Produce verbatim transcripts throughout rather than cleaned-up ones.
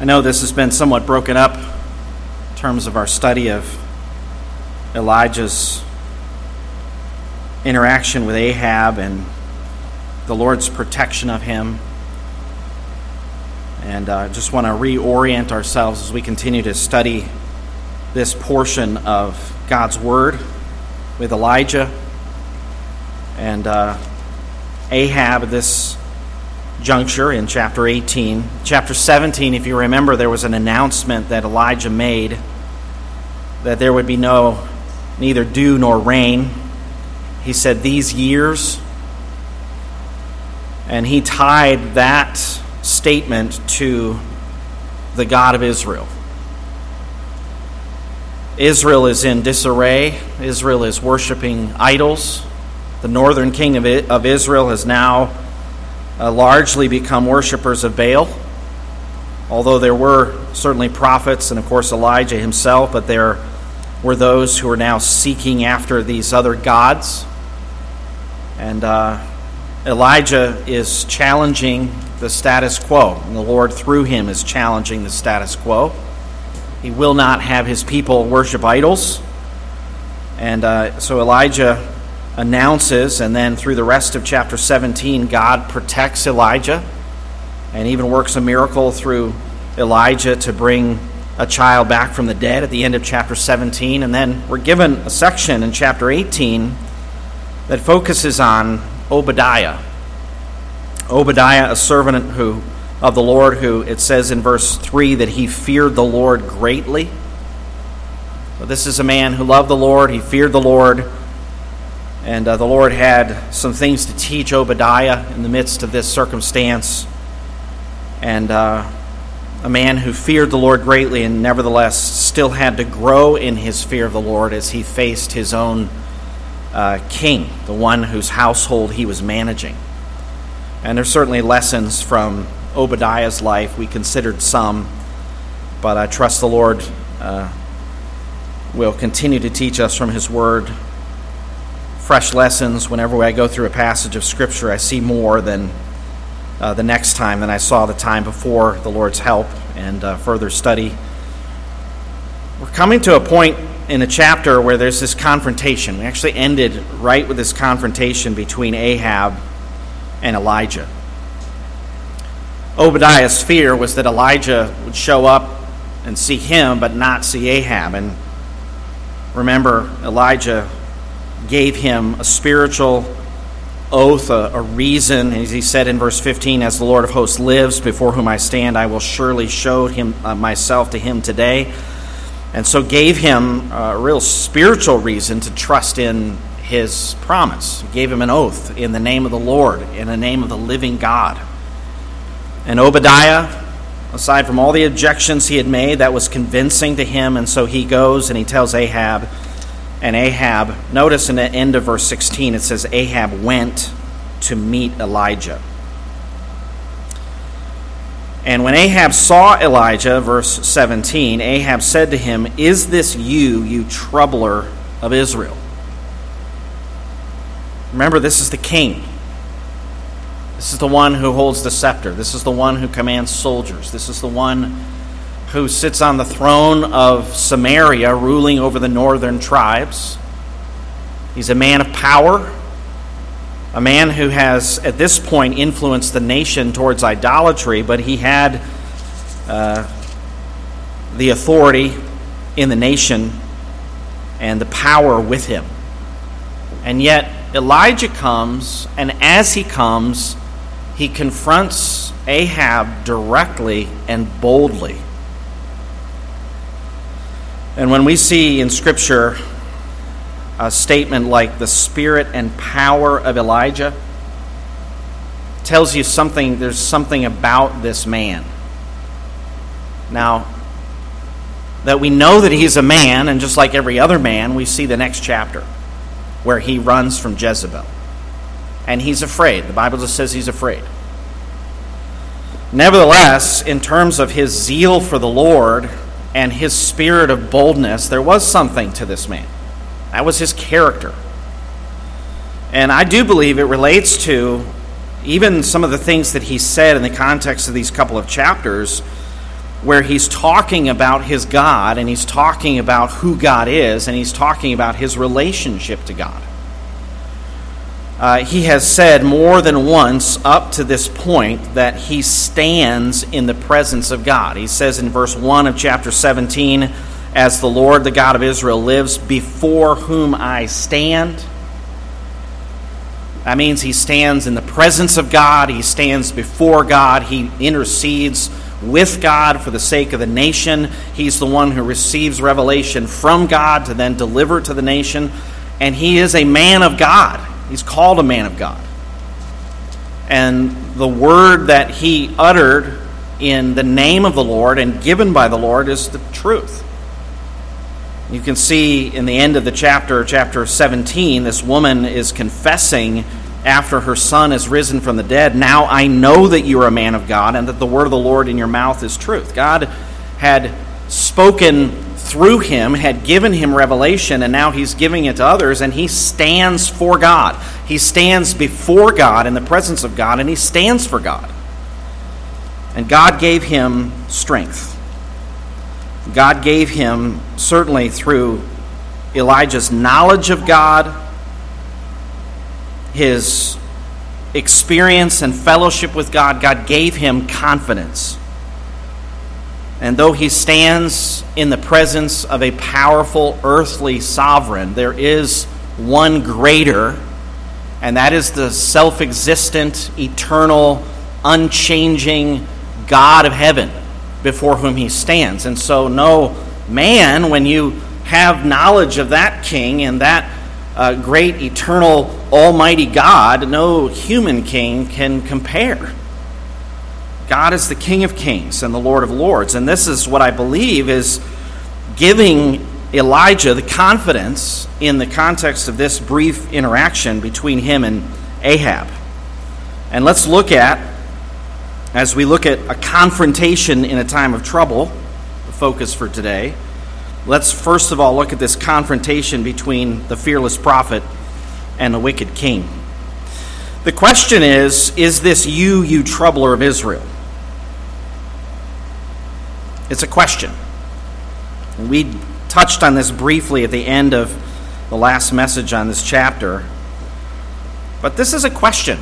I know this has been somewhat broken up in terms of our study of Elijah's interaction with Ahab and the Lord's protection of him. And I uh, just want to reorient ourselves as we continue to study this portion of God's Word with Elijah and uh, Ahab at this juncture in chapter eighteen. Chapter seventeen, if you remember, there was an announcement that Elijah made that there would be no neither dew nor rain. He said, "These years," and he tied that statement to the God of Israel. Israel is in disarray. Israel is worshiping idols. The northern king of Israel has now uh, largely become worshipers of Baal, although there were certainly prophets and, of course, Elijah himself, but there were those who are now seeking after these other gods. And uh, Elijah is challenging the status quo, and the Lord through him is challenging the status quo. He will not have his people worship idols. And uh, so Elijah announces, and then through the rest of chapter seventeen, God protects Elijah and even works a miracle through Elijah to bring a child back from the dead at the end of chapter seventeen. And then we're given a section in chapter eighteen that focuses on Obadiah. Obadiah, a servant who of the Lord, who it says in verse three that he feared the Lord greatly. But this is a man who loved the Lord, he feared the Lord, and uh, the Lord had some things to teach Obadiah in the midst of this circumstance. And uh, a man who feared the Lord greatly and nevertheless still had to grow in his fear of the Lord as he faced his own uh, king, the one whose household he was managing. And there's certainly lessons from Obadiah's life. We considered some, but I trust the Lord uh, will continue to teach us from his word fresh lessons. Whenever I go through a passage of Scripture, I see more than uh, the next time than I saw the time before, the Lord's help and uh, further study. We're coming to a point in a chapter where there's this confrontation. We actually ended right with this confrontation between Ahab and Elijah. Obadiah's fear was that Elijah would show up and see him but not see Ahab. And remember, Elijah gave him a spiritual oath, a, a reason, as he said in verse fifteen, "As the Lord of hosts lives, before whom I stand, I will surely show him uh, myself to him today." And so gave him a real spiritual reason to trust in his promise. He gave him an oath in the name of the Lord, in the name of the living God. And Obadiah, aside from all the objections he had made, that was convincing to him, and so he goes and he tells Ahab. And Ahab, notice in the end of verse sixteen, it says Ahab went to meet Elijah. And when Ahab saw Elijah, verse seventeen, Ahab said to him, "Is this you, you troubler of Israel?" Remember, this is the king. This is the one who holds the scepter. This is the one who commands soldiers. This is the one who sits on the throne of Samaria, ruling over the northern tribes. He's a man of power, a man who has, at this point, influenced the nation towards idolatry, but he had uh, the authority in the nation and the power with him. And yet, Elijah comes, and as he comes, he confronts Ahab directly and boldly. And when we see in Scripture a statement like the spirit and power of Elijah, it tells you something, there's something about this man. Now, that we know that he's a man, and just like every other man, we see the next chapter where he runs from Jezebel. And he's afraid. The Bible just says he's afraid. Nevertheless, in terms of his zeal for the Lord and his spirit of boldness, there was something to this man. That was his character. And I do believe it relates to even some of the things that he said in the context of these couple of chapters where he's talking about his God, and he's talking about who God is, and he's talking about his relationship to God. Uh, he has said more than once up to this point that he stands in the presence of God. He says in verse one of chapter seventeen, "As the Lord, the God of Israel, lives, before whom I stand." That means he stands in the presence of God. He stands before God. He intercedes with God for the sake of the nation. He's the one who receives revelation from God to then deliver to the nation. And he is a man of God. He's called a man of God. And the word that he uttered in the name of the Lord and given by the Lord is the truth. You can see in the end of the chapter, chapter seventeen, this woman is confessing after her son is risen from the dead, "Now I know that you are a man of God and that the word of the Lord in your mouth is truth." God had spoken through him, had given him revelation, and now he's giving it to others, and he stands for God. He stands before God in the presence of God, and he stands for God. And God gave him strength. God gave him, certainly through Elijah's knowledge of God, his experience and fellowship with God, God gave him confidence. And though he stands in the presence of a powerful earthly sovereign, there is one greater, and that is the self-existent, eternal, unchanging God of heaven before whom he stands. And so no man, when you have knowledge of that king and that uh, great, eternal, almighty God, no human king can compare. God is the King of kings and the Lord of lords. And this is what I believe is giving Elijah the confidence in the context of this brief interaction between him and Ahab. And let's look at, as we look at a confrontation in a time of trouble, the focus for today, let's first of all look at this confrontation between the fearless prophet and the wicked king. The question is, is this you, you troubler of Israel? It's a question. We touched on this briefly at the end of the last message on this chapter, but this is a question.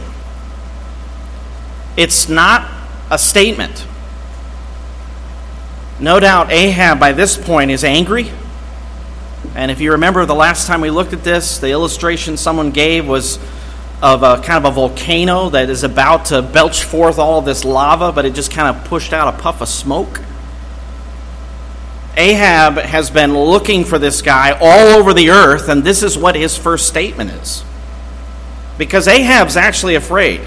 It's not a statement. No doubt Ahab by this point is angry. And if you remember the last time we looked at this, the illustration someone gave was of a kind of a volcano that is about to belch forth all of this lava, but it just kind of pushed out a puff of smoke. Ahab has been looking for this guy all over the earth, and this is what his first statement is. Because Ahab's actually afraid.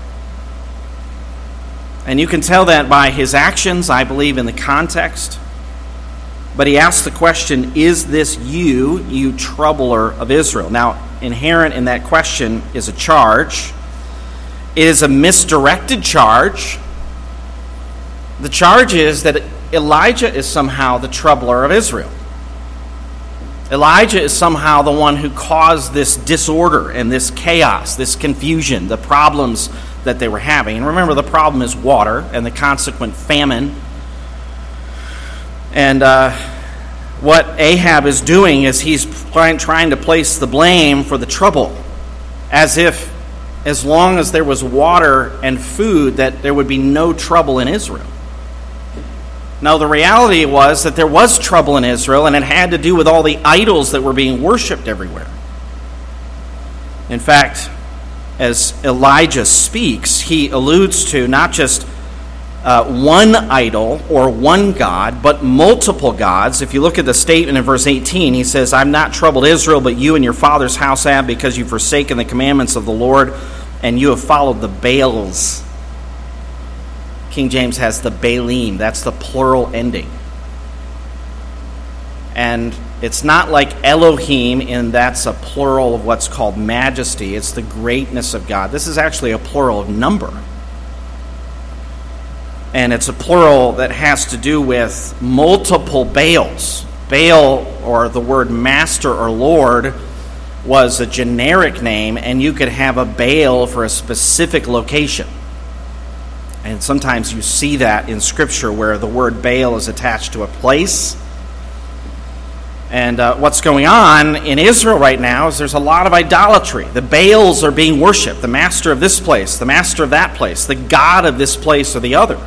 And you can tell that by his actions, I believe, in the context. But he asks the question, is this you, you troubler of Israel? Now, inherent in that question is a charge. It is a misdirected charge. The charge is that Elijah is somehow the troubler of Israel. Elijah is somehow the one who caused this disorder and this chaos, this confusion, the problems that they were having. And remember, the problem is water and the consequent famine. And uh, what Ahab is doing is he's trying to place the blame for the trouble, as if as long as there was water and food, that there would be no trouble in Israel. Now, the reality was that there was trouble in Israel, and it had to do with all the idols that were being worshipped everywhere. In fact, as Elijah speaks, he alludes to not just uh, one idol or one god, but multiple gods. If you look at the statement in verse eighteen, he says, "I'm not troubled Israel, but you and your father's house have, because you've forsaken the commandments of the Lord, and you have followed the Baals." King James has the Baalim. That's the plural ending. And it's not like Elohim in that's a plural of what's called majesty. It's the greatness of God. This is actually a plural of number. And it's a plural that has to do with multiple Baals. Baal, or the word master or lord, was a generic name, and you could have a Baal for a specific location. And sometimes you see that in Scripture where the word Baal is attached to a place. And uh, what's going on in Israel right now is there's a lot of idolatry. The Baals are being worshipped. The master of this place, the master of that place, the god of this place or the other.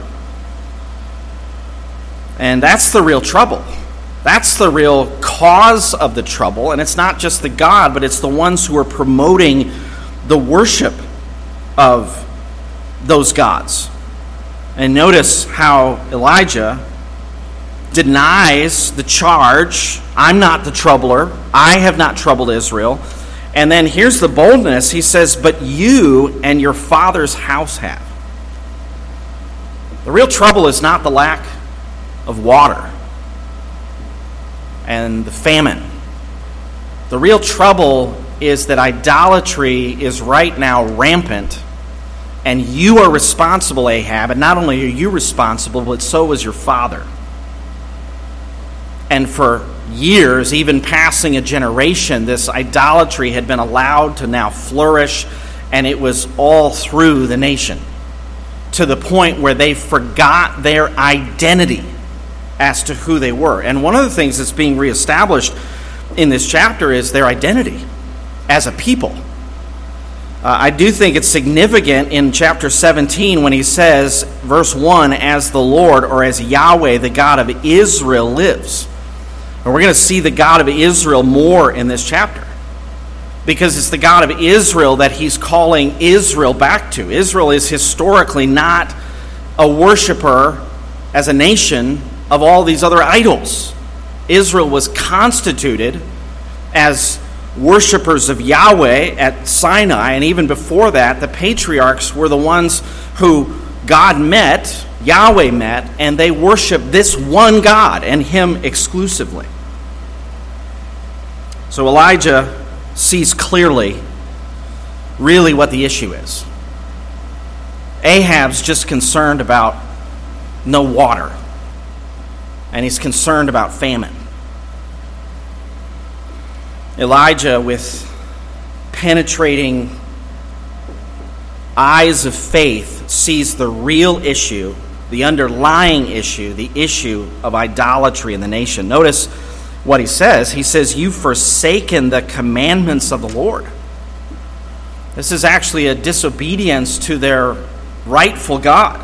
And that's the real trouble. That's the real cause of the trouble. And it's not just the god, but it's the ones who are promoting the worship of those gods. And notice how Elijah denies the charge, I'm not the troubler, I have not troubled Israel. And then here's the boldness, he says, but you and your father's house have. The real trouble is not the lack of water and the famine. The real trouble is that idolatry is right now rampant, and you are responsible, Ahab, and not only are you responsible, but so is your father. And for years, even passing a generation, this idolatry had been allowed to now flourish, and it was all through the nation, to the point where they forgot their identity as to who they were. And one of the things that's being reestablished in this chapter is their identity as a people. Uh, I do think it's significant in chapter seventeen when he says, verse one, as the Lord, or as Yahweh, the God of Israel, lives. And we're going to see the God of Israel more in this chapter, because it's the God of Israel that he's calling Israel back to. Israel is historically not a worshiper as a nation of all these other idols. Israel was constituted as worshipers of Yahweh at Sinai, and even before that, the patriarchs were the ones who God met, Yahweh met, and they worshiped this one God and him exclusively. So Elijah sees clearly really what the issue is. Ahab's just concerned about no water, and he's concerned about famine. Elijah, with penetrating eyes of faith, sees the real issue, the underlying issue, the issue of idolatry in the nation. Notice what he says. He says, "You've forsaken the commandments of the Lord." This is actually a disobedience to their rightful God.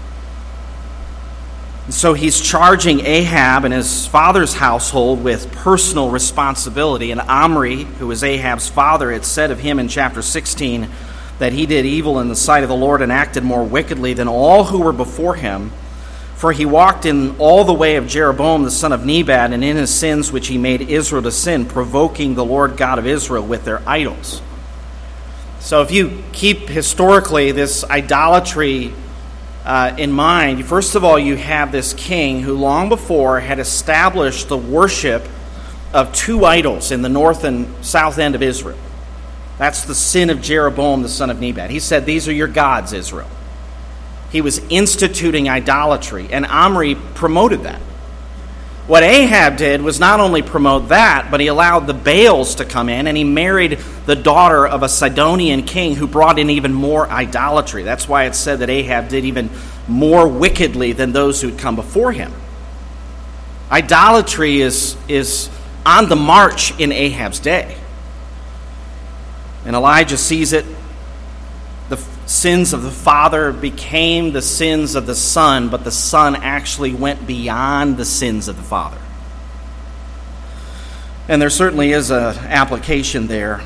And so he's charging Ahab and his father's household with personal responsibility. And Omri, who was Ahab's father, had said of him in chapter sixteen that he did evil in the sight of the Lord and acted more wickedly than all who were before him. For he walked in all the way of Jeroboam the son of Nebat, and in his sins which he made Israel to sin, provoking the Lord God of Israel with their idols. So if you keep historically this idolatry uh, in mind, first of all, you have this king who long before had established the worship of two idols in the north and south end of Israel. That's the sin of Jeroboam the son of Nebat. He said, "These are your gods, Israel." He was instituting idolatry, and Omri promoted that. What Ahab did was not only promote that, but he allowed the Baals to come in, and he married the daughter of a Sidonian king who brought in even more idolatry. That's why it's said that Ahab did even more wickedly than those who had come before him. Idolatry is, is on the march in Ahab's day. And Elijah sees it. The sins of the father became the sins of the son, but the son actually went beyond the sins of the father. And there certainly is an application there.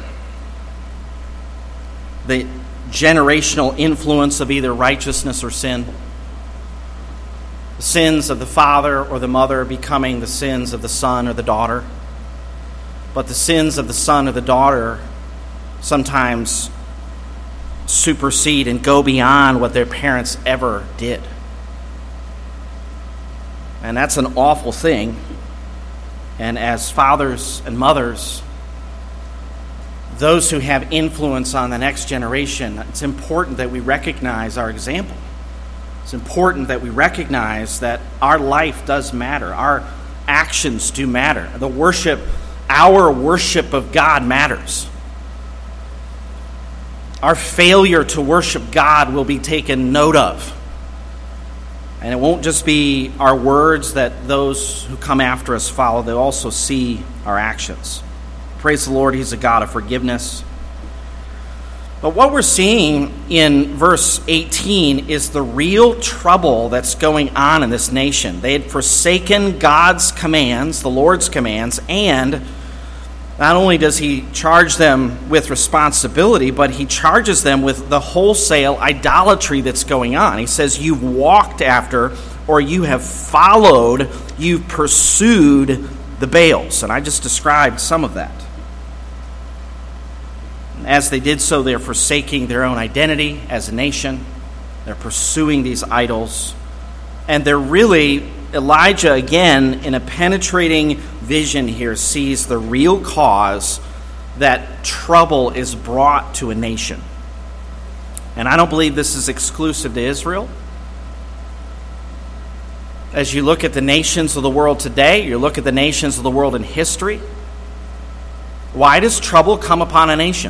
The generational influence of either righteousness or sin. The sins of the father or the mother becoming the sins of the son or the daughter. But the sins of the son or the daughter sometimes supersede and go beyond what their parents ever did. And that's an awful thing. And as fathers and mothers, those who have influence on the next generation, it's important that we recognize our example. It's important that we recognize that our life does matter. Our actions do matter. The worship, our worship of God matters. Our failure to worship God will be taken note of. And it won't just be our words that those who come after us follow. They'll also see our actions. Praise the Lord, He's a God of forgiveness. But what we're seeing in verse eighteen is the real trouble that's going on in this nation. They had forsaken God's commands, the Lord's commands, and not only does He charge them with responsibility, but He charges them with the wholesale idolatry that's going on. He says, you've walked after, or you have followed, you've pursued the Baals. And I just described some of that. As they did so, they're forsaking their own identity as a nation. They're pursuing these idols. And they're really, Elijah, again, in a penetrating vision here, sees the real cause that trouble is brought to a nation. And I don't believe this is exclusive to Israel. As you look at the nations of the world today, you look at the nations of the world in history, why does trouble come upon a nation?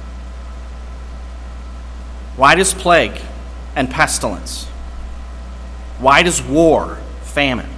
Why does plague and pestilence? Why does war, famine?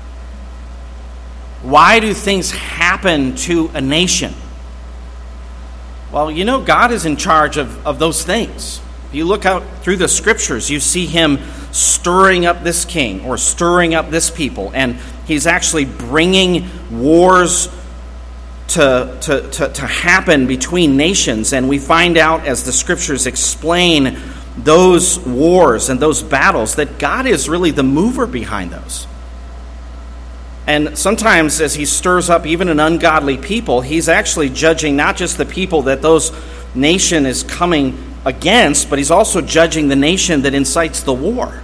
Why do things happen to a nation? Well, you know, God is in charge of, of those things. If you look out through the scriptures, you see Him stirring up this king or stirring up this people, and He's actually bringing wars To, to, to, to happen between nations. And we find out as the scriptures explain those wars and those battles that God is really the mover behind those. And sometimes as He stirs up even an ungodly people, He's actually judging not just the people that those nation is coming against, but He's also judging the nation that incites the war.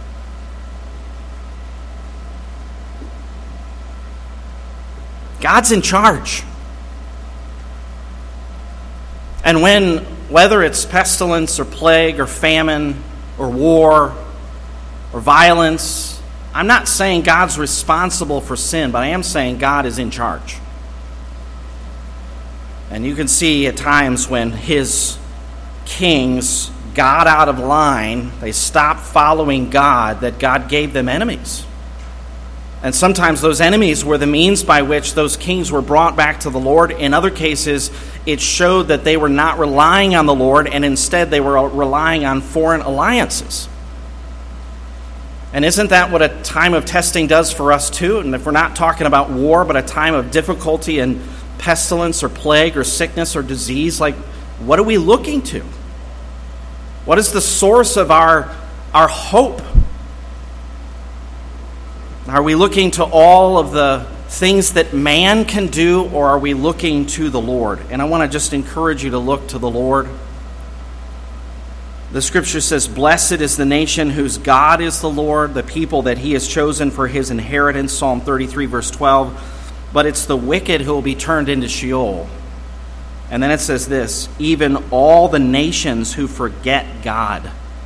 God's in charge. And when, whether it's pestilence or plague or famine or war or violence, I'm not saying God's responsible for sin, but I am saying God is in charge. And you can see at times when His kings got out of line, they stopped following God, that God gave them enemies. And sometimes those enemies were the means by which those kings were brought back to the Lord. In other cases, it showed that they were not relying on the Lord, and instead they were relying on foreign alliances. And isn't that what a time of testing does for us too? And if we're not talking about war, but a time of difficulty and pestilence or plague or sickness or disease, like, what are we looking to? What is the source of our, our hope? Are we looking to all of the things that man can do, or are we looking to the Lord? And I want to just encourage you to look to the Lord. The scripture says, blessed is the nation whose God is the Lord, the people that He has chosen for His inheritance, Psalm thirty-three, verse twelve. But it's the wicked who will be turned into Sheol. And then it says this, even all the nations who forget God.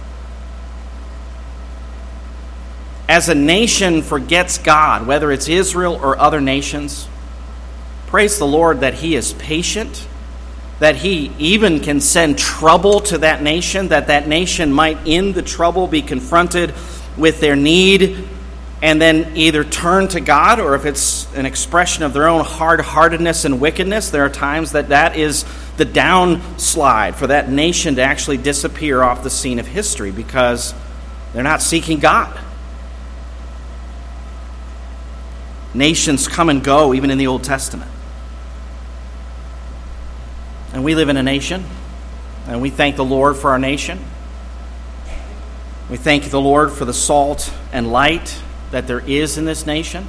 As a nation forgets God, whether it's Israel or other nations, praise the Lord that He is patient, that He even can send trouble to that nation, that that nation might in the trouble be confronted with their need and then either turn to God, or if it's an expression of their own hard-heartedness and wickedness, there are times that that is the downslide for that nation to actually disappear off the scene of history because they're not seeking God. Nations come and go, even in the Old Testament. And we live in a nation, and we thank the Lord for our nation. We thank the Lord for the salt and light that there is in this nation.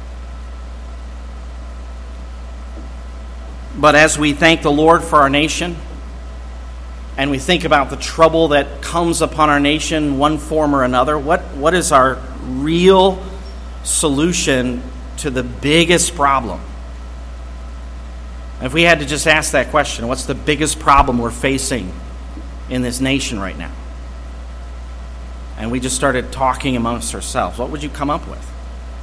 But as we thank the Lord for our nation, and we think about the trouble that comes upon our nation, one form or another, what, what is our real solution to the biggest problem? If we had to just ask that question, what's the biggest problem we're facing in this nation right now? And we just started talking amongst ourselves, what would you come up with?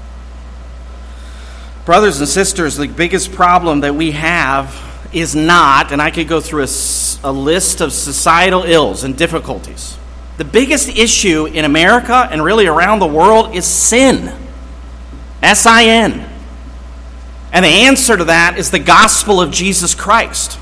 Brothers and sisters, the biggest problem that we have is not, and I could go through a, a list of societal ills and difficulties. The biggest issue in America and really around the world is sin. S I N. And the answer to that is the gospel of Jesus Christ.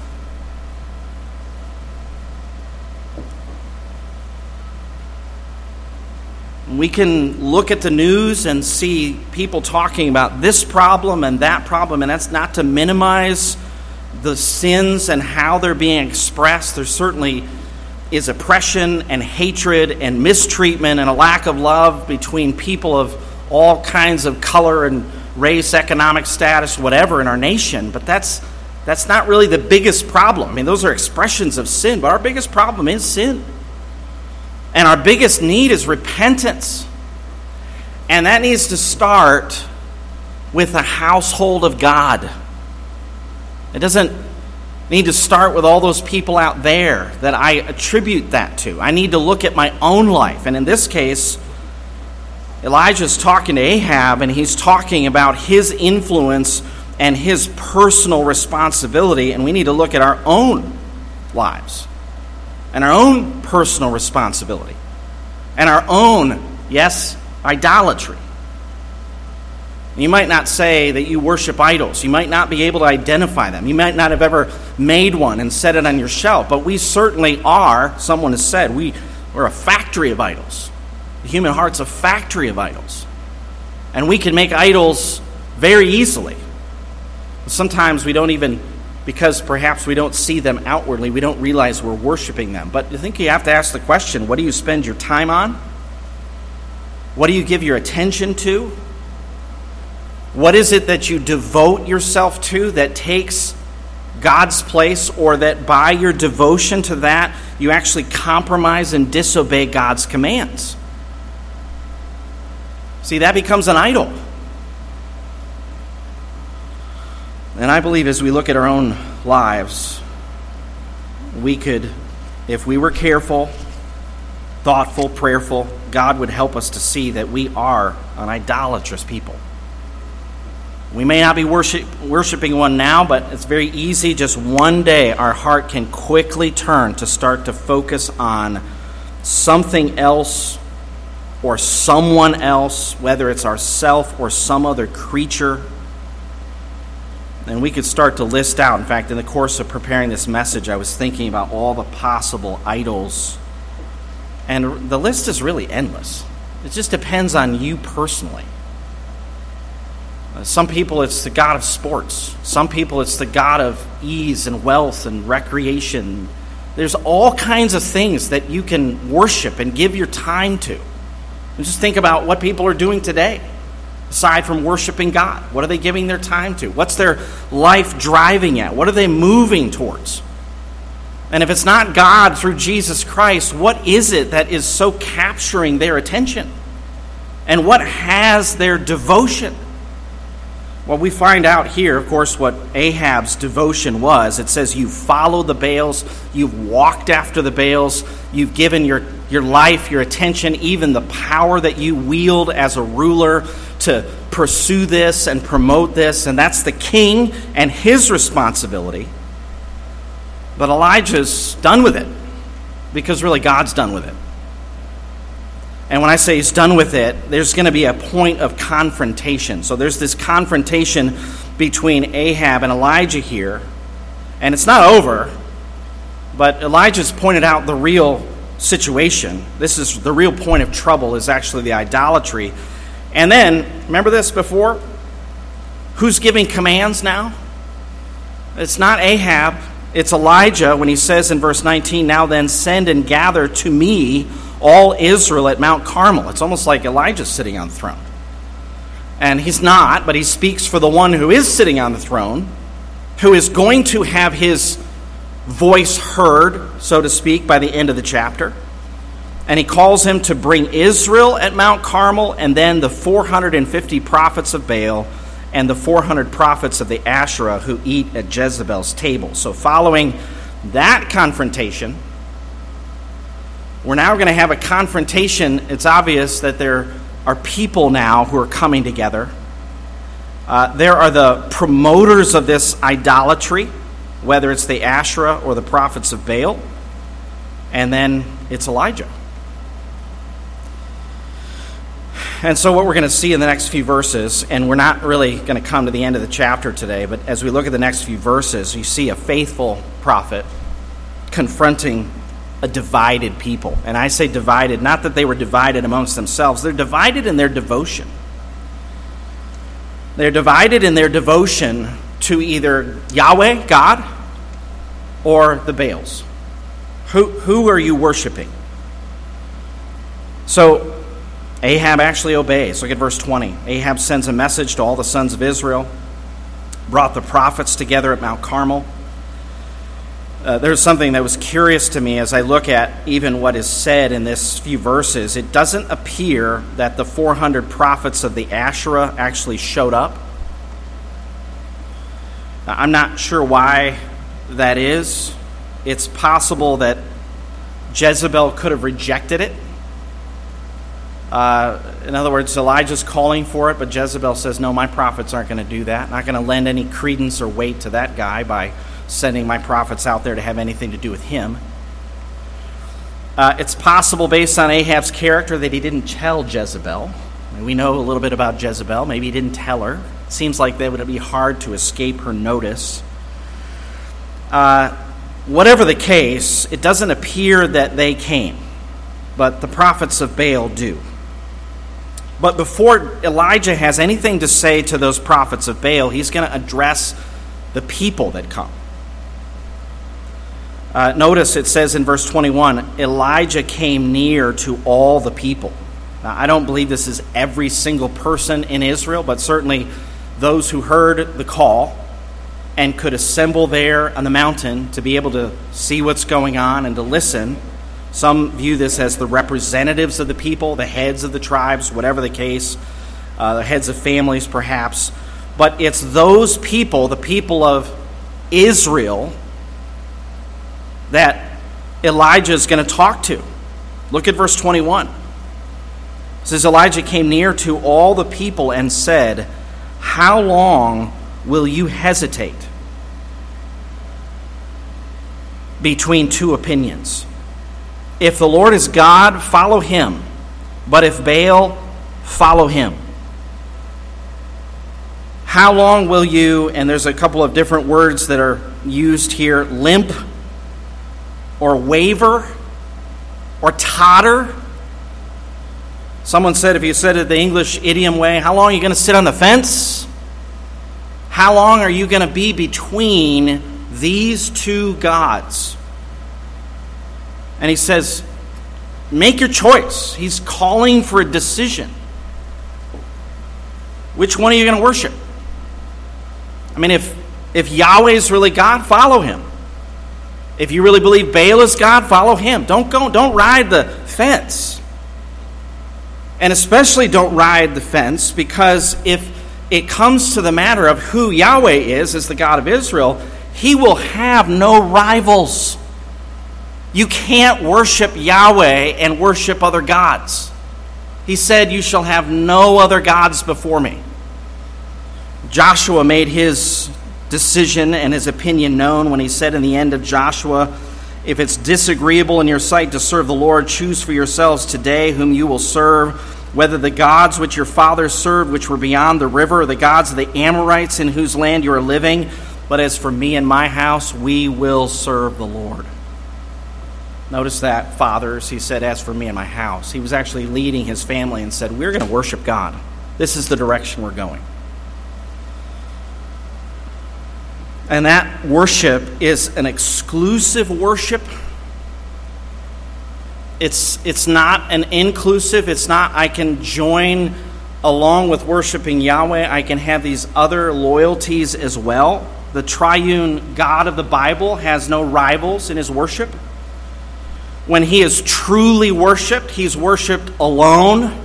We can look at the news and see people talking about this problem and that problem, and that's not to minimize the sins and how they're being expressed. There certainly is oppression and hatred and mistreatment and a lack of love between people of all kinds of color and race, economic status, whatever in our nation. But that's that's not really the biggest problem. I mean, those are expressions of sin, but our biggest problem is sin. And our biggest need is repentance. And that needs to start with the household of God. It doesn't need to start with all those people out there that I attribute that to. I need to look at my own life. And in this case, Elijah's talking to Ahab, and he's talking about his influence and his personal responsibility. And we need to look at our own lives and our own personal responsibility and our own, yes, idolatry. You might not say that you worship idols. You might not be able to identify them. You might not have ever made one and set it on your shelf. But we certainly are, someone has said, we, we're a factory of idols. The human heart's a factory of idols. And we can make idols very easily. Sometimes we don't even, because perhaps we don't see them outwardly, we don't realize we're worshiping them. But I think you have to ask the question, what do you spend your time on? What do you give your attention to? What is it that you devote yourself to that takes God's place, or that by your devotion to that, you actually compromise and disobey God's commands? See, that becomes an idol. And I believe as we look at our own lives, we could, if we were careful, thoughtful, prayerful, God would help us to see that we are an idolatrous people. We may not be worship, worshiping one now, but it's very easy. Just one day, our heart can quickly turn to start to focus on something else or someone else, whether it's ourself or some other creature. And we could start to list out. In fact, in the course of preparing this message, I was thinking about all the possible idols. And the list is really endless. It just depends on you personally. Some people, it's the god of sports. Some people, it's the god of ease and wealth and recreation. There's all kinds of things that you can worship and give your time to. And just think about what people are doing today, aside from worshiping God. What are they giving their time to? What's their life driving at? What are they moving towards? And if it's not God through Jesus Christ, what is it that is so capturing their attention? And what has their devotion? Well, we find out here, of course, what Ahab's devotion was. It says you've followed the Baals, you've walked after the Baals, you've given your, your life, your attention, even the power that you wield as a ruler to pursue this and promote this, and that's the king and his responsibility. But Elijah's done with it, because really God's done with it. And when I say he's done with it, there's going to be a point of confrontation. So there's this confrontation between Ahab and Elijah here. And it's not over, but Elijah's pointed out the real situation. This is the real point of trouble, is actually the idolatry. And then, remember this before? Who's giving commands now? It's not Ahab. It's Elijah when he says in verse nineteen, "Now then, send and gather to me all Israel at Mount Carmel." It's almost like Elijah's sitting on the throne. And he's not, but he speaks for the one who is sitting on the throne, who is going to have his voice heard, so to speak, by the end of the chapter. And he calls him to bring Israel at Mount Carmel, and then the four hundred fifty prophets of Baal and the four hundred prophets of the Asherah who eat at Jezebel's table. So following that confrontation, we're now going to have a confrontation. It's obvious that there are people now who are coming together. Uh, there are the promoters of this idolatry, whether it's the Asherah or the prophets of Baal. And then it's Elijah. And so what we're going to see in the next few verses, and we're not really going to come to the end of the chapter today, but as we look at the next few verses, you see a faithful prophet confronting a divided people. And I say divided, not that they were divided amongst themselves. They're divided in their devotion. They're divided in their devotion to either Yahweh, God, or the Baals. Who, who are you worshiping? So Ahab actually obeys. Look at verse twenty. Ahab sends a message to all the sons of Israel, brought the prophets together at Mount Carmel. Uh, there's something that was curious to me as I look at even what is said in this few verses. It doesn't appear that the four hundred prophets of the Asherah actually showed up. Now, I'm not sure why that is. It's possible that Jezebel could have rejected it. Uh, in other words, Elijah's calling for it, but Jezebel says, no, my prophets aren't going to do that. I'm not going to lend any credence or weight to that guy by sending my prophets out there to have anything to do with him. Uh, it's possible, based on Ahab's character, that he didn't tell Jezebel. I mean, we know a little bit about Jezebel. Maybe he didn't tell her. It seems like that would be hard to escape her notice. Uh, whatever the case, it doesn't appear that they came, but the prophets of Baal do. But before Elijah has anything to say to those prophets of Baal, he's going to address the people that come. Uh, notice it says in verse twenty-one, Elijah came near to all the people. Now, I don't believe this is every single person in Israel, but certainly those who heard the call and could assemble there on the mountain to be able to see what's going on and to listen. Some view this as the representatives of the people, the heads of the tribes, whatever the case, uh, the heads of families perhaps. But it's those people, the people of Israel, that Elijah is going to talk to. Look at verse twenty-one. It says, Elijah came near to all the people and said, how long will you hesitate between two opinions? If the Lord is God, follow him. But if Baal, follow him. How long will you, and there's a couple of different words that are used here, limp or waver or totter? Someone said, if you said it the English idiom way, how long are you going to sit on the fence? How long are you going to be between these two gods? And he says, make your choice. He's calling for a decision. Which one are you going to worship? I mean, if, if Yahweh is really God, follow him. If you really believe Baal is God, follow him. Don't go, don't ride the fence. And especially don't ride the fence, because if it comes to the matter of who Yahweh is as the God of Israel, he will have no rivals. You can't worship Yahweh and worship other gods. He said, you shall have no other gods before me. Joshua made his decision and his opinion known when he said in the end of Joshua, if it's disagreeable in your sight to serve the Lord, choose for yourselves today whom you will serve, whether the gods which your fathers served, which were beyond the river, or the gods of the Amorites in whose land you are living. But as for me and my house, we will serve the Lord. Notice that, fathers, he said, as for me and my house. He was actually leading his family and said, we're going to worship God. This is the direction we're going. And that worship is an exclusive worship. It's, it's not an inclusive. It's not, I can join along with worshiping Yahweh. I can have these other loyalties as well. The triune God of the Bible has no rivals in his worship. When he is truly worshipped, he's worshipped alone.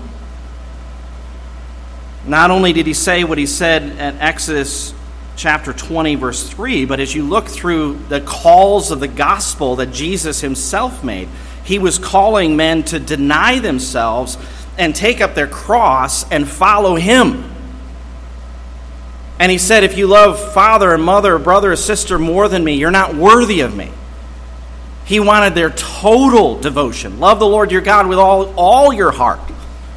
Not only did he say what he said at Exodus chapter twenty, verse three, but as you look through the calls of the gospel that Jesus himself made, he was calling men to deny themselves and take up their cross and follow him. And he said, if you love father or mother or brother or sister more than me, you're not worthy of me. He wanted their total devotion. Love the Lord your God with all, all your heart,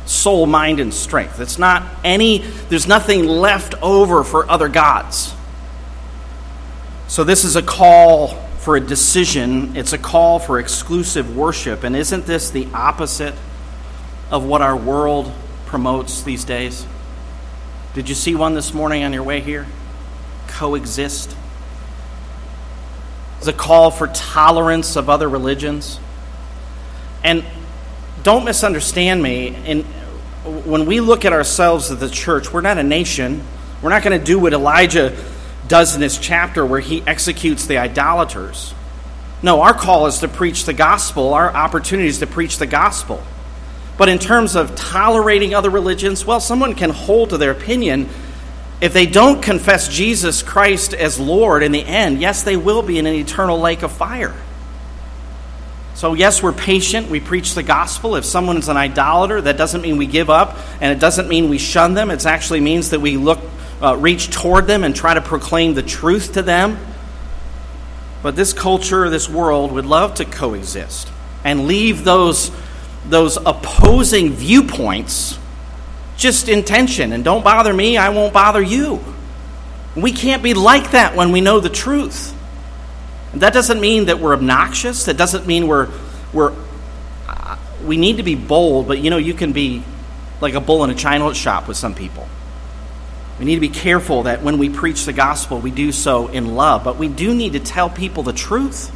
soul, mind, and strength. It's not any, there's nothing left over for other gods. So this is a call for a decision. It's a call for exclusive worship. And isn't this the opposite of what our world promotes these days? Did you see one this morning on your way here? Coexist. It's a call for tolerance of other religions. And don't misunderstand me. In, when we look at ourselves as the church, we're not a nation. We're not going to do what Elijah does in this chapter where he executes the idolaters. No, our call is to preach the gospel. Our opportunity is to preach the gospel. But in terms of tolerating other religions, well, someone can hold to their opinion. If they don't confess Jesus Christ as Lord in the end, yes, they will be in an eternal lake of fire. So yes, we're patient. We preach the gospel. If someone is an idolater, that doesn't mean we give up, and it doesn't mean we shun them. It actually means that we look, uh, reach toward them and try to proclaim the truth to them. But this culture, this world, would love to coexist and leave those, those opposing viewpoints just in tension. And don't bother me, I won't bother you. We can't be like that when we know the truth. That doesn't mean that we're obnoxious. That doesn't mean we're we're uh, we need to be bold, but you know, you can be like a bull in a china shop with some people. We need to be careful that when we preach the gospel, we do so in love, but we do need to tell people the truth.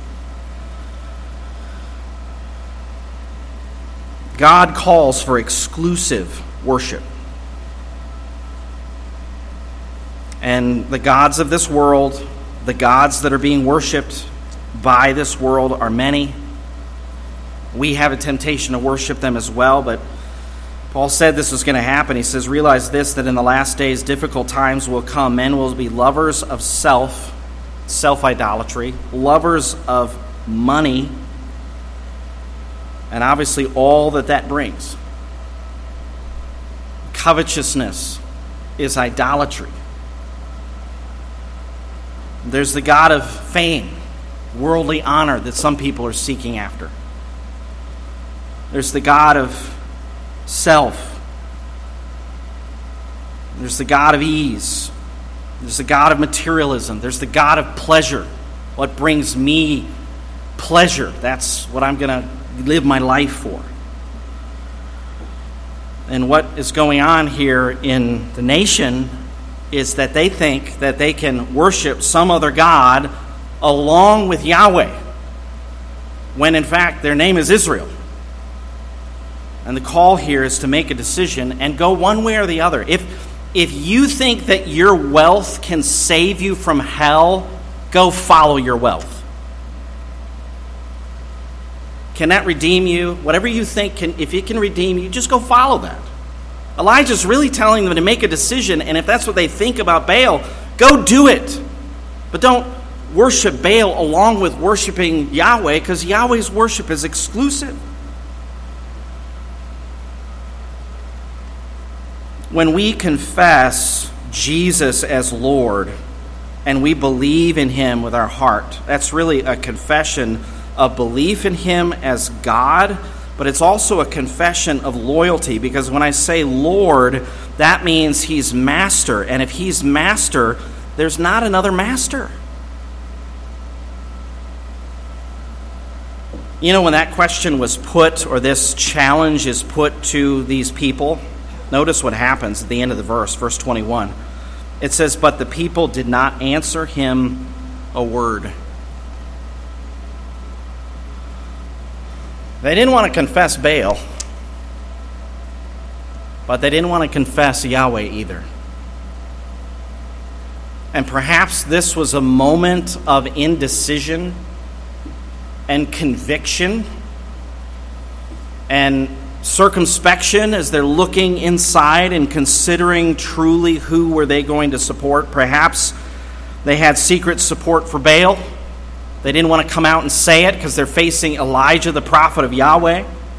God calls for exclusive worship. And the gods of this world, the gods that are being worshipped by this world are many. We have a temptation to worship them as well, but Paul said this was going to happen. He says, realize this, that in the last days difficult times will come. Men will be lovers of self, self-idolatry, lovers of money, and obviously all that that brings. Covetousness is idolatry. There's the god of fame, worldly honor that some people are seeking after. There's the god of self. There's the god of ease. There's the god of materialism. There's the god of pleasure. What brings me pleasure? That's what I'm going to live my life for. And what is going on here in the nation is that they think that they can worship some other god along with Yahweh, when in fact their name is Israel. And the call here is to make a decision and go one way or the other. If, if you think that your wealth can save you from hell, go follow your wealth. Can that redeem you? Whatever you think, can, if it can redeem you, just go follow that. Elijah's really telling them to make a decision, and if that's what they think about Baal, go do it. But don't worship Baal along with worshiping Yahweh, because Yahweh's worship is exclusive. When we confess Jesus as Lord and we believe in him with our heart, that's really a confession of belief in him as God, but it's also a confession of loyalty, because when I say Lord, that means he's master. And if he's master, there's not another master. You know, when that question was put, or this challenge is put to these people, notice what happens at the end of the verse, verse twenty-one. It says, but the people did not answer him a word. They didn't want to confess Baal, but they didn't want to confess Yahweh either. And perhaps this was a moment of indecision and conviction and circumspection as they're looking inside and considering truly who were they going to support. Perhaps they had secret support for Baal. They didn't want to come out and say it because they're facing Elijah, the prophet of Yahweh.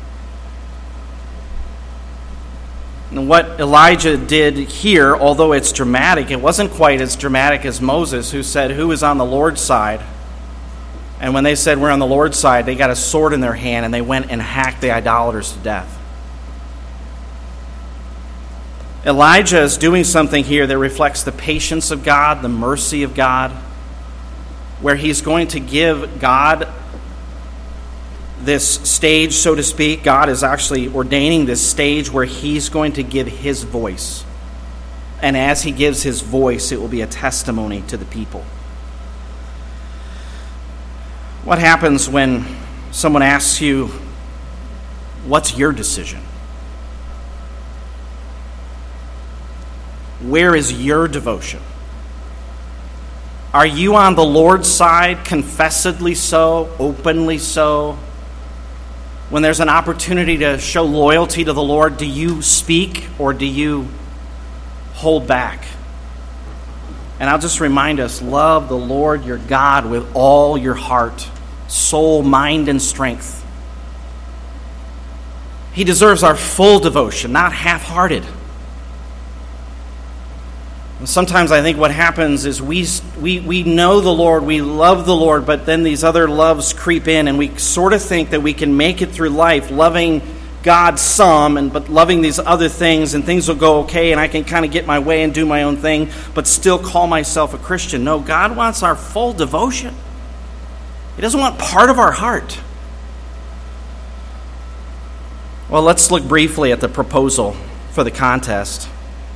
And what Elijah did here, although it's dramatic, it wasn't quite as dramatic as Moses, who said, who is on the Lord's side? And when they said, we're on the Lord's side, they got a sword in their hand and they went and hacked the idolaters to death. Elijah is doing something here that reflects the patience of God, the mercy of God, where he's going to give God this stage, so to speak. God is actually ordaining this stage where he's going to give his voice. And as he gives his voice, it will be a testimony to the people. What happens when someone asks you, what's your decision? Where is your devotion? Are you on the Lord's side, confessedly so, openly so? When there's an opportunity to show loyalty to the Lord, do you speak or do you hold back? And I'll just remind us, love the Lord your God with all your heart, soul, mind, and strength. He deserves our full devotion, not half-hearted. Sometimes I think what happens is we, we we know the Lord, we love the Lord, but then these other loves creep in, and we sort of think that we can make it through life loving God some, and but loving these other things, and things will go okay, and I can kind of get my way and do my own thing, but still call myself a Christian. No, God wants our full devotion. He doesn't want part of our heart. Well, let's look briefly at the proposal for the contest.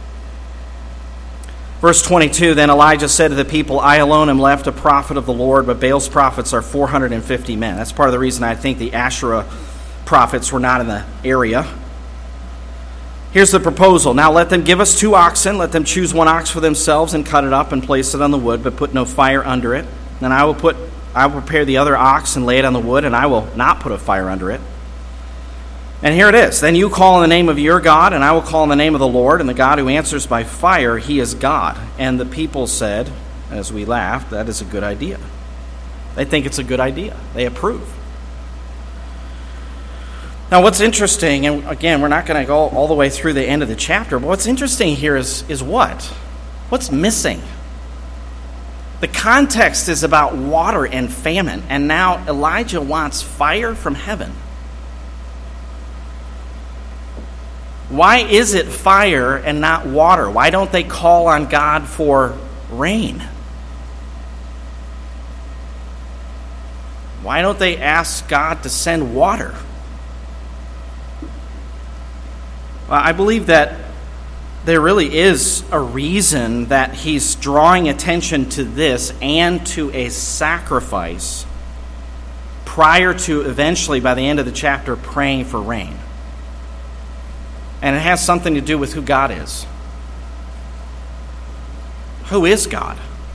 Verse twenty-two, then Elijah said to the people, I alone am left a prophet of the Lord, but Baal's prophets are four hundred fifty men. That's part of the reason I think the Asherah prophets were not in the area. Here's the proposal. Now let them give us two oxen. Let them choose one ox for themselves and cut it up and place it on the wood, but put no fire under it. Then I will put, I will prepare the other ox and lay it on the wood, and I will not put a fire under it. And here it is. Then you call on the name of your God, and I will call on the name of the Lord, and the God who answers by fire, he is God. And the people said, as we laughed, that is a good idea. They think it's a good idea. They approve. Now what's interesting, and again, we're not going to go all the way through the end of the chapter, but what's interesting here is, is what? What's missing? The context is about water and famine, and now Elijah wants fire from heaven. Why is it fire and not water? Why don't they call on God for rain? Why don't they ask God to send water? Well, I believe that there really is a reason that he's drawing attention to this and to a sacrifice prior to eventually, by the end of the chapter, praying for rain. And it has something to do with who God is. Who is God?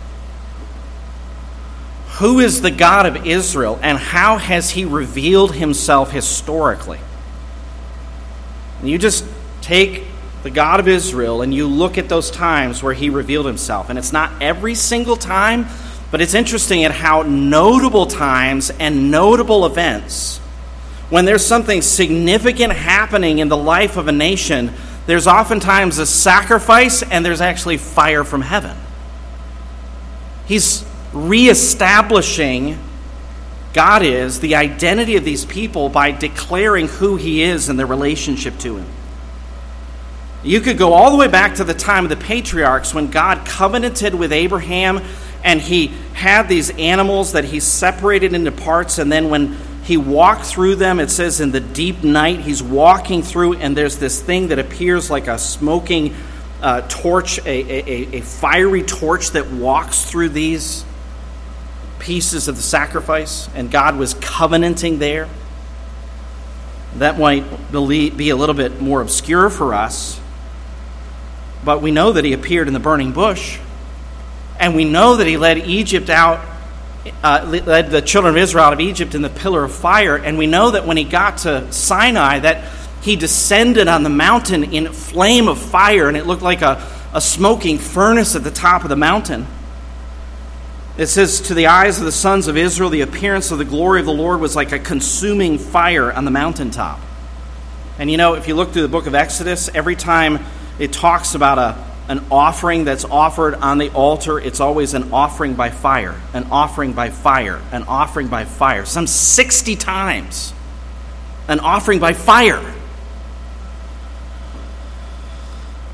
Who is the God of Israel, and how has he revealed himself historically? And you just take the God of Israel and you look at those times where he revealed himself. And it's not every single time, but it's interesting at how notable times and notable events, when there's something significant happening in the life of a nation, there's oftentimes a sacrifice and there's actually fire from heaven. He's reestablishing, God is, the identity of these people by declaring who he is and their relationship to him. You could go all the way back to the time of the patriarchs when God covenanted with Abraham and he had these animals that he separated into parts, and then when he walked through them, it says in the deep night, he's walking through, and there's this thing that appears like a smoking uh, torch, a, a, a fiery torch that walks through these pieces of the sacrifice, and God was covenanting there. That might be a little bit more obscure for us, but we know that he appeared in the burning bush, and we know that he led Egypt out, Uh, led the children of Israel out of Egypt in the pillar of fire, and we know that when he got to Sinai that he descended on the mountain in flame of fire, and it looked like a, a smoking furnace at the top of the mountain. It says, to the eyes of the sons of Israel, the appearance of the glory of the Lord was like a consuming fire on the mountaintop. And you know, if you look through the book of Exodus, every time it talks about a an offering that's offered on the altar, it's always an offering by fire, an offering by fire, an offering by fire. Some sixty times, an offering by fire.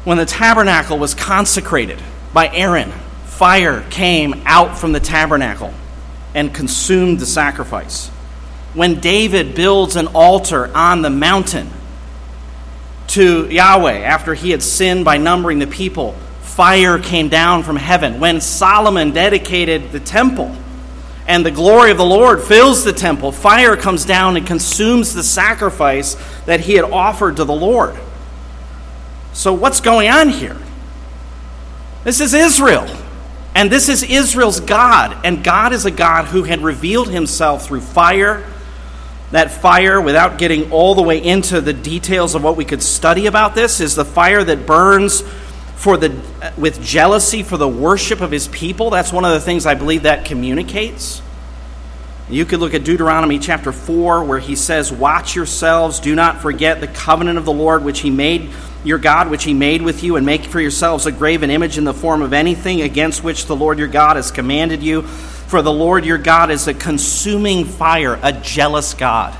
When the tabernacle was consecrated by Aaron, fire came out from the tabernacle and consumed the sacrifice. When David builds an altar on the mountain to Yahweh after he had sinned by numbering the people, fire came down from heaven. When Solomon dedicated the temple and the glory of the Lord fills the temple, fire comes down and consumes the sacrifice that he had offered to the Lord. So what's going on here? This is Israel, and this is Israel's God, and God is a God who had revealed himself through fire. That fire, without getting all the way into the details of what we could study about this, is the fire that burns for the with jealousy for the worship of his people. That's one of the things I believe that communicates. You could look at Deuteronomy chapter four, where he says, "Watch yourselves, do not forget the covenant of the Lord which he made your God, which he made with you, and make for yourselves a graven image in the form of anything against which the Lord your God has commanded you. For the Lord your God is a consuming fire," a jealous God.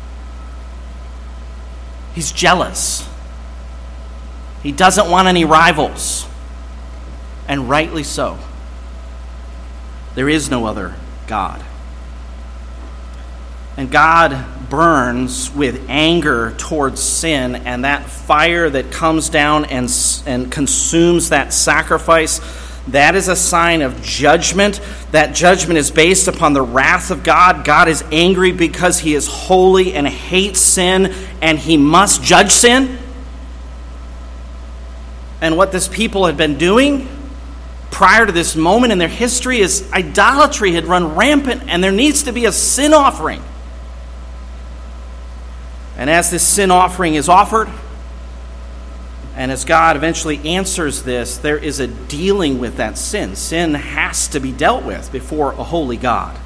He's jealous. He doesn't want any rivals, and rightly so. There is no other God. And God burns with anger towards sin, and that fire that comes down and, and consumes that sacrifice, that is a sign of judgment. That judgment is based upon the wrath of God. God is angry because he is holy and hates sin, and he must judge sin. And what this people had been doing prior to this moment in their history is idolatry had run rampant, and there needs to be a sin offering. And as this sin offering is offered, and as God eventually answers this, there is a dealing with that sin. Sin has to be dealt with before a holy God.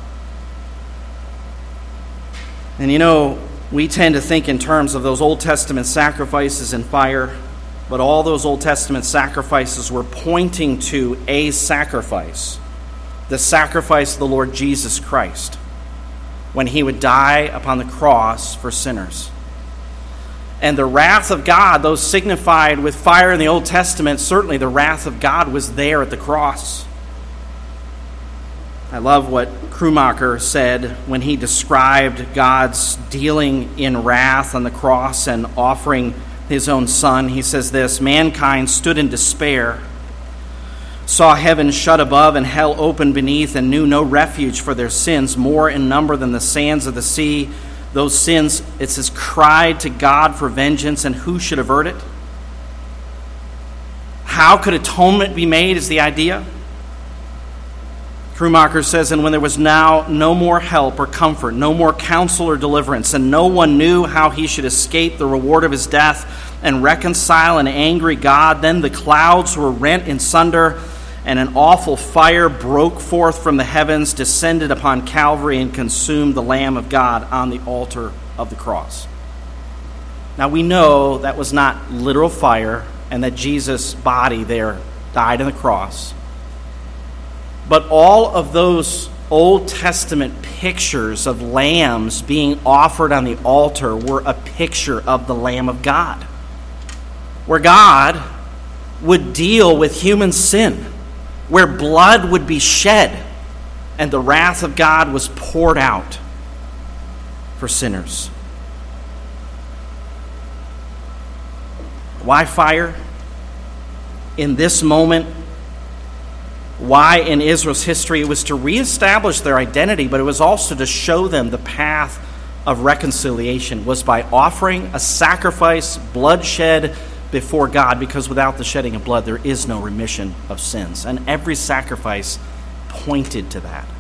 And you know, we tend to think in terms of those Old Testament sacrifices and fire, but all those Old Testament sacrifices were pointing to a sacrifice, the sacrifice of the Lord Jesus Christ, when he would die upon the cross for sinners. And the wrath of God, though signified with fire in the Old Testament, certainly the wrath of God was there at the cross. I love what Krummacher said when he described God's dealing in wrath on the cross and offering his own son. He says this: "Mankind stood in despair, saw heaven shut above and hell open beneath, and knew no refuge for their sins, more in number than the sands of the sea. Those sins," it says, "cried to God for vengeance, and who should avert it?" How could atonement be made is the idea. Krummacher says, "And when there was now no more help or comfort, no more counsel or deliverance, and no one knew how he should escape the reward of his death and reconcile an angry God, then the clouds were rent in sunder, and an awful fire broke forth from the heavens, descended upon Calvary, and consumed the Lamb of God on the altar of the cross." Now we know that was not literal fire, and that Jesus' body there died on the cross. But all of those Old Testament pictures of lambs being offered on the altar were a picture of the Lamb of God, where God would deal with human sin, where blood would be shed and the wrath of God was poured out for sinners. Why fire? In this moment, why in Israel's history? It was to reestablish their identity, but it was also to show them the path of reconciliation was by offering a sacrifice, bloodshed before God, because without the shedding of blood, there is no remission of sins. And every sacrifice pointed to that.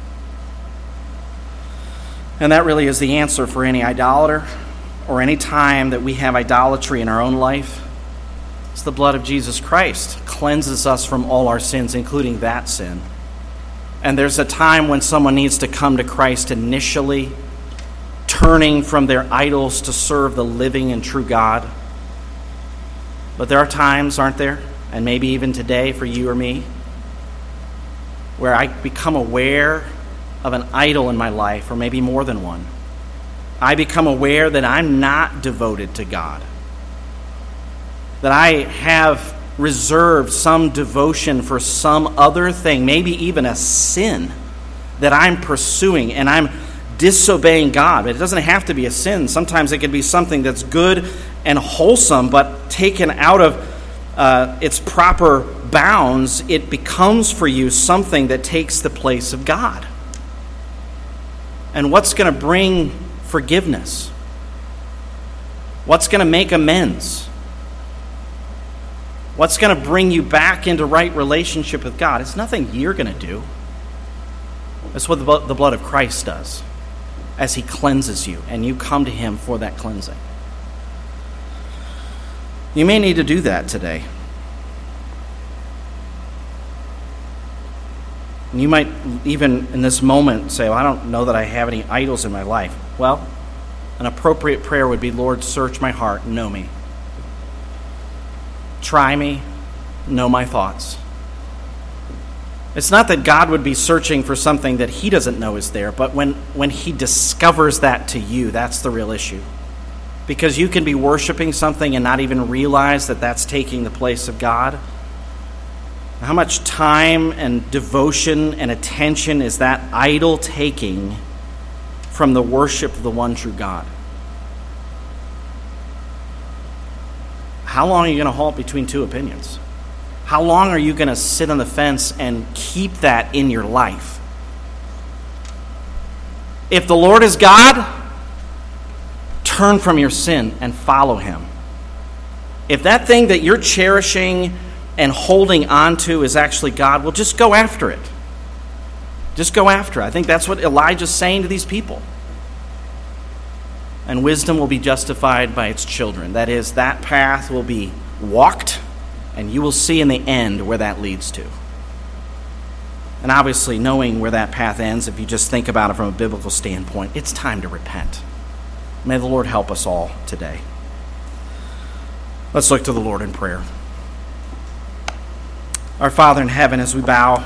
And that really is the answer for any idolater or any time that we have idolatry in our own life. It's the blood of Jesus Christ cleanses us from all our sins, including that sin. And there's a time when someone needs to come to Christ initially, turning from their idols to serve the living and true God. But there are times, aren't there, and maybe even today for you or me, where I become aware of an idol in my life, or maybe more than one. I become aware that I'm not devoted to God, that I have reserved some devotion for some other thing, maybe even a sin that I'm pursuing, and I'm disobeying God. But it doesn't have to be a sin. Sometimes it could be something that's good and wholesome, but taken out of uh, its proper bounds, it becomes for you something that takes the place of God. And what's going to bring forgiveness? What's going to make amends? What's going to bring you back into right relationship with God? It's nothing you're going to do. It's what the blood of Christ does as he cleanses you, and you come to him for that cleansing. You may need to do that today. And you might even in this moment say, well, I don't know that I have any idols in my life. Well, an appropriate prayer would be, Lord, search my heart, know me. Try me, know my thoughts. It's not that God would be searching for something that he doesn't know is there, but when, when he discovers that to you, that's the real issue. Because you can be worshiping something and not even realize that that's taking the place of God. How much time and devotion and attention is that idol taking from the worship of the one true God? How long are you going to halt between two opinions? How long are you going to sit on the fence and keep that in your life? If the Lord is God, turn from your sin and follow him. If that thing that you're cherishing and holding on to is actually God, well, just go after it. Just go after it. I think that's what Elijah's saying to these people. And wisdom will be justified by its children. That is, that path will be walked, and you will see in the end where that leads to. And obviously, knowing where that path ends, if you just think about it from a biblical standpoint, it's time to repent. May the Lord help us all today. Let's look to the Lord in prayer. Our Father in heaven, as we bow,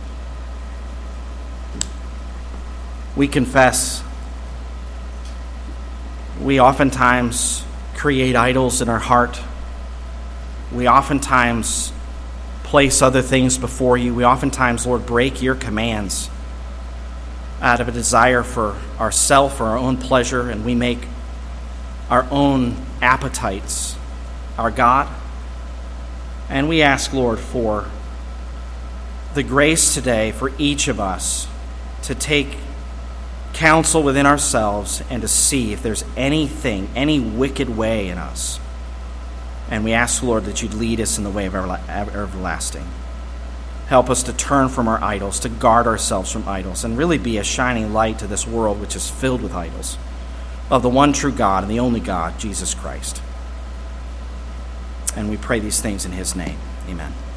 we confess we oftentimes create idols in our heart. We oftentimes place other things before you. We oftentimes, Lord, break your commands out of a desire for ourself or our own pleasure, and we make our own appetites our God. And we ask, Lord, for the grace today for each of us to take counsel within ourselves and to see if there's anything, any wicked way in us. And we ask, Lord, that you'd lead us in the way of everlasting. Help us to turn from our idols, to guard ourselves from idols, and really be a shining light to this world which is filled with idols, of the one true God and the only God, Jesus Christ. And we pray these things in his name. Amen.